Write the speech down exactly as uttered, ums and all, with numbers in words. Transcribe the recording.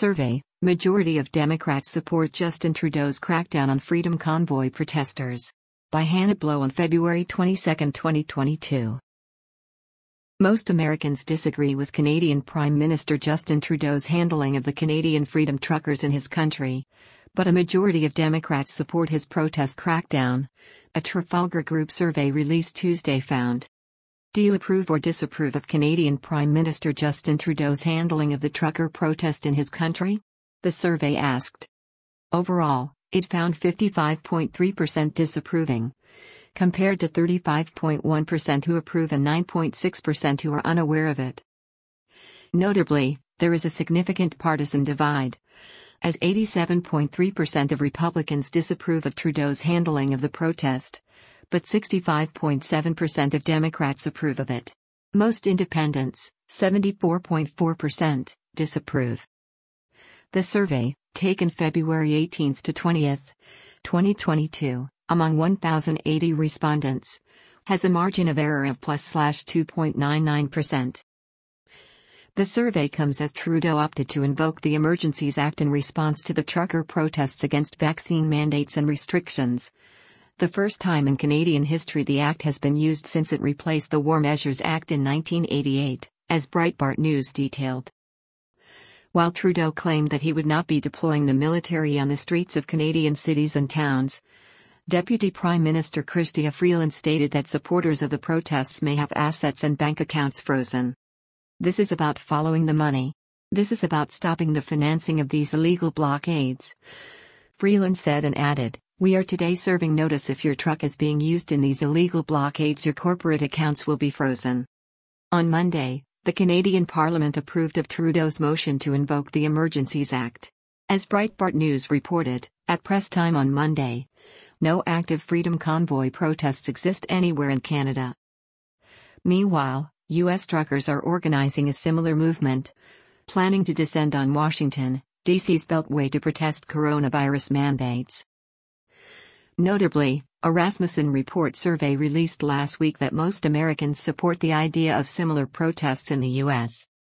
survey, majority of Democrats support Justin Trudeau's crackdown on Freedom Convoy protesters. By Hannah Blow on February twenty-second, twenty twenty-two. Most Americans disagree with Canadian Prime Minister Justin Trudeau's handling of the Canadian Freedom Truckers in his country, but a majority of Democrats support his protest crackdown, a Trafalgar Group survey released Tuesday found. Do you approve or disapprove of Canadian Prime Minister Justin Trudeau's handling of the trucker protest in his country? The survey asked. Overall, it found fifty-five point three percent disapproving, compared to thirty-five point one percent who approve and nine point six percent who are unaware of it. Notably, there is a significant partisan divide, as eighty-seven point three percent of Republicans disapprove of Trudeau's handling of the protest, but sixty-five point seven percent of Democrats approve of it. Most independents, seventy-four point four percent, disapprove. The survey, taken February eighteenth to twentieth, twenty twenty-two, among one thousand eighty respondents, has a margin of error of plus slash two point nine nine percent. The survey comes as Trudeau opted to invoke the Emergencies Act in response to the trucker protests against vaccine mandates and restrictions, the first time in Canadian history the act has been used since it replaced the War Measures Act in nineteen eighty-eight, as Breitbart News detailed. While Trudeau claimed that he would not be deploying the military on the streets of Canadian cities and towns, Deputy Prime Minister Chrystia Freeland stated that supporters of the protests may have assets and bank accounts frozen. This is about following the money. This is about stopping the financing of these illegal blockades, Freeland said and added, "We are today serving notice if your truck is being used in these illegal blockades, your corporate accounts will be frozen." On Monday, the Canadian Parliament approved of Trudeau's motion to invoke the Emergencies Act. As Breitbart News reported, at press time on Monday, no active Freedom Convoy protests exist anywhere in Canada. Meanwhile, U S truckers are organizing a similar movement, planning to descend on Washington, D C's Beltway to protest coronavirus mandates. Notably, a Rasmussen Report survey released last week that most Americans support the idea of similar protests in the U S